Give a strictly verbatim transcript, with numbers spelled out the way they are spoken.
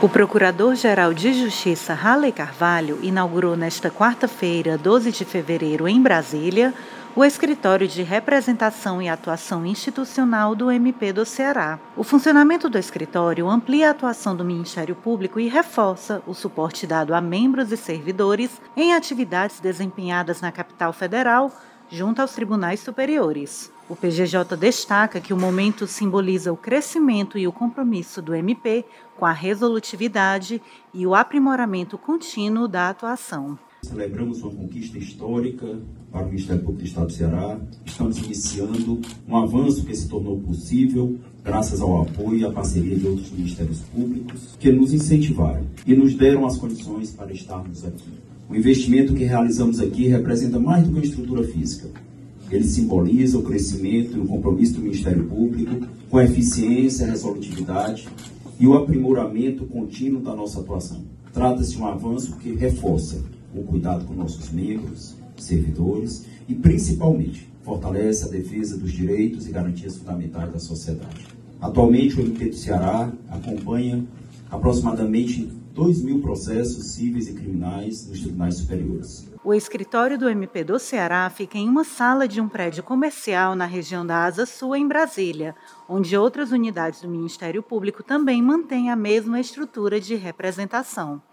O Procurador-Geral de Justiça, Halley Carvalho, inaugurou nesta quarta-feira, doze de fevereiro, em Brasília, o Escritório de Representação e Atuação Institucional do M P do Ceará. O funcionamento do escritório amplia a atuação do Ministério Público e reforça o suporte dado a membros e servidores em atividades desempenhadas na capital federal, junto aos tribunais superiores. O P G J destaca que o momento simboliza o crescimento e o compromisso do M P com a resolutividade e o aprimoramento contínuo da atuação. Celebramos uma conquista histórica para o Ministério Público do Estado do Ceará. Estamos iniciando um avanço que se tornou possível graças ao apoio e à parceria de outros ministérios públicos que nos incentivaram e nos deram as condições para estarmos aqui. O investimento que realizamos aqui representa mais do que uma estrutura física. Ele simboliza o crescimento e o compromisso do Ministério Público com a eficiência, a resolutividade e o aprimoramento contínuo da nossa atuação. Trata-se de um avanço que reforça o cuidado com nossos membros, servidores e, principalmente, fortalece a defesa dos direitos e garantias fundamentais da sociedade. Atualmente, o M P do Ceará acompanha aproximadamente dois mil processos cíveis e criminais nos tribunais superiores. O escritório do M P do Ceará fica em uma sala de um prédio comercial na região da Asa Sul, em Brasília, onde outras unidades do Ministério Público também mantêm a mesma estrutura de representação.